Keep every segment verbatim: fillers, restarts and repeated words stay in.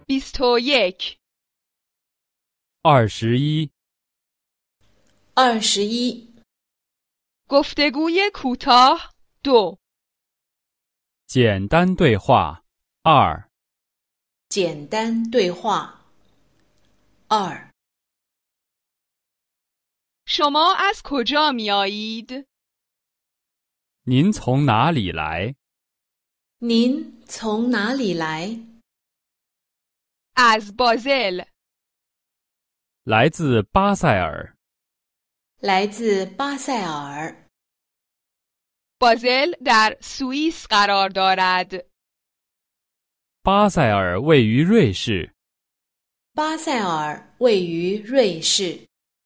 بیست و یک. 二十一。 二十一。 گفتگوی کوتاه دو. 简单对话二。 简单对话二。 شما از کجا می آیید؟ 您从哪里来？ 您从哪里来？ از بازل. 来自巴塞尔。 来自巴塞尔。 بازل در سوئیس قرار دارد. 巴塞尔位于瑞士。 巴塞尔位于瑞士。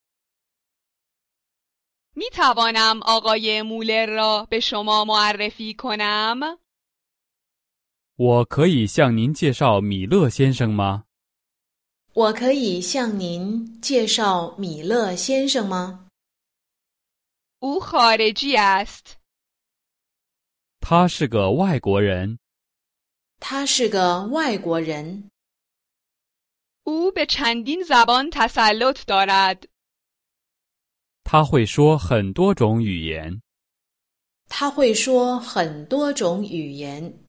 می توانم آقای مولر را به شما معرفی کنم؟ 我可以向您介绍米勒先生吗？ 我可以向您介绍米勒先生吗？ او خارجی است. 他是个外国人。 他是个外国人。 او به چندین زبان تسلط دارد. 他会说很多种语言。 他会说很多种语言。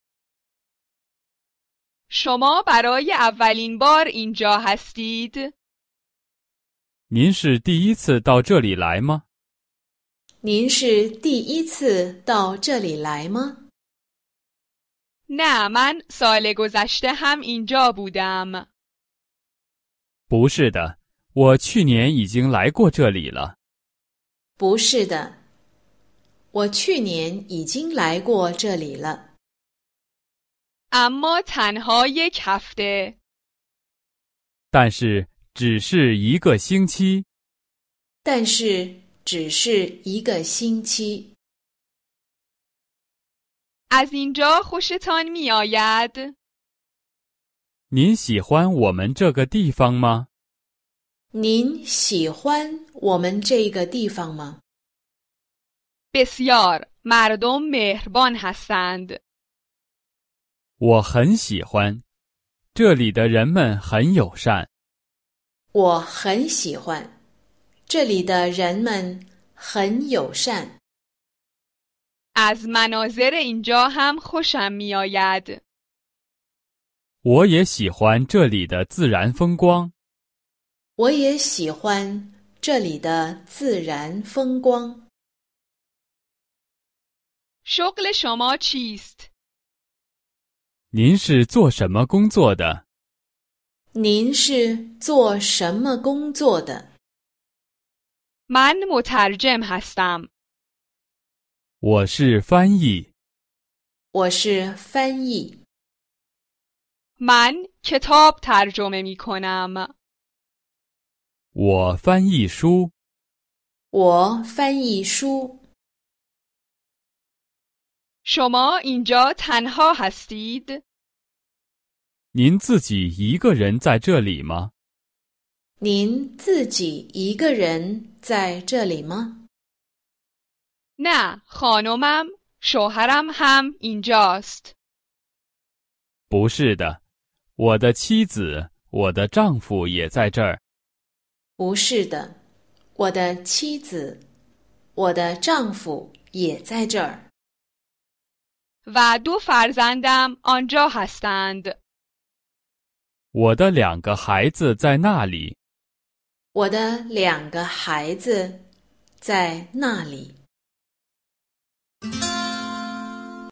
شما برای اولین بار اینجا هستید؟ 您是第一次到这里来吗？ 您是第一次到这里来吗？ نه، من سال گذشته هم اینجا بودم. 不是的，我去年已经来过这里了。 不是的，我去年已经来过这里了。 اما تنها یک هفته. 但是只是一个星期。 但是只是一个星期。 از اینجا خوشتان می آید؟ 您喜欢我们这个地方吗？ 您喜欢我们这个地方吗？ بسیار. مردم مهربان هستند. 我很喜欢，这里的人们很友善。 我很喜欢，这里的人们很友善。 از مناظر اینجا هم خوشم می آید. 我也喜欢这里的自然风光。 我也喜欢这里的自然风光。 شغل شما چیست؟ 您是做什么工作的？ 您是做什么工作的？ من مترجم هستم. 我是翻译。 我是翻译。 من کتاب ترجمه می کنم. 我翻译书。 我翻译书。 شما اینجا تنها هستید؟ 您自己一个人在这里吗？ 您自己一个人在这里吗？ نه، خانمم، شوهرم هم اینجاست. 不是的，我的妻子，我的丈夫也在这儿。 不是的，我的妻子，我的丈夫也在这儿。 و دو فرزندم آنجا هستند. 我的两个孩子在那里。 我的两个孩子在那里。